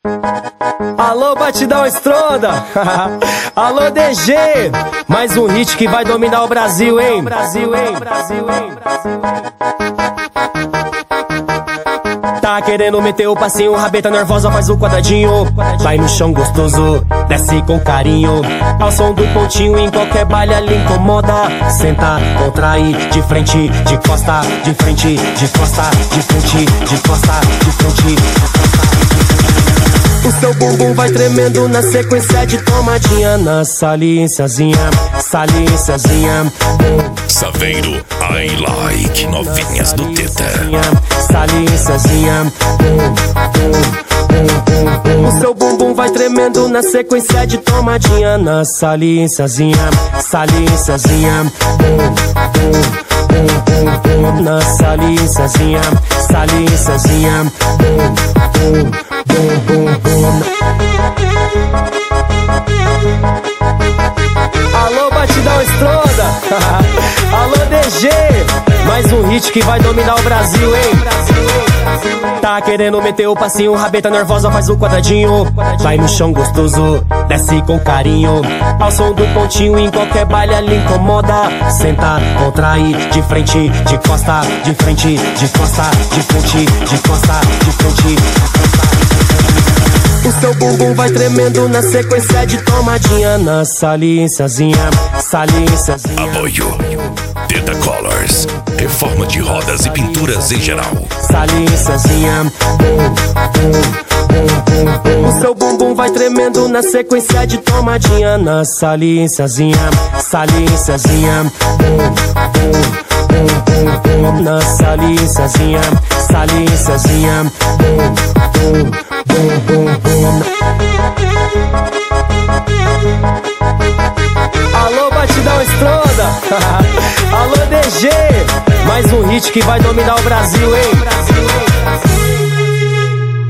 Alô, Batidão Estronda. Alô, DG. Mais um hit que vai dominar o Brasil, hein? Brasil, hein? Brasil, hein? Tá querendo meter o passinho, rabeta nervosa, faz o quadradinho. Vai no chão gostoso, desce com carinho. Ao som do pontinho, em qualquer baile ali incomoda. Senta, contrai, de frente, de costa, de frente, de costa, de frente, de costa, de frente, de costa. O seu bumbum vai tremendo na sequência de tomadinha. Na saliênciazinha, saliênciazinha. Saveiro, I like, novinhas do Teta. Saliênciazinha. O seu bumbum vai tremendo na sequência de tomadinha. Na saliênciazinha, saliênciazinha. Na saliênciazinha, saliênciazinha. Alô, Batidão Estronda. Alô, DG. Mais um hit que vai dominar o Brasil, hein? Tá querendo meter o passinho, rabeta nervosa, faz o quadradinho. Vai no chão gostoso, desce com carinho. Ao som do pontinho, em qualquer baile ali incomoda. Senta, contrai, de frente, de costa, de frente, de costa, de frente, de costa, de frente, de costa. O seu bumbum vai tremendo na sequência de tomadinha. Na saliênciazinha, saliênciazinha. Apoio Teta Colors, reforma de rodas e pinturas em geral. Saliênciazinha. O seu bumbum vai tremendo na sequência de tomadinha. Na saliênciazinha, saliênciazinha. Na saliênciazinha, saliênciazinha. Alô, Batidão Estronda. Alô, DG. Mais um hit que vai dominar o Brasil, hein?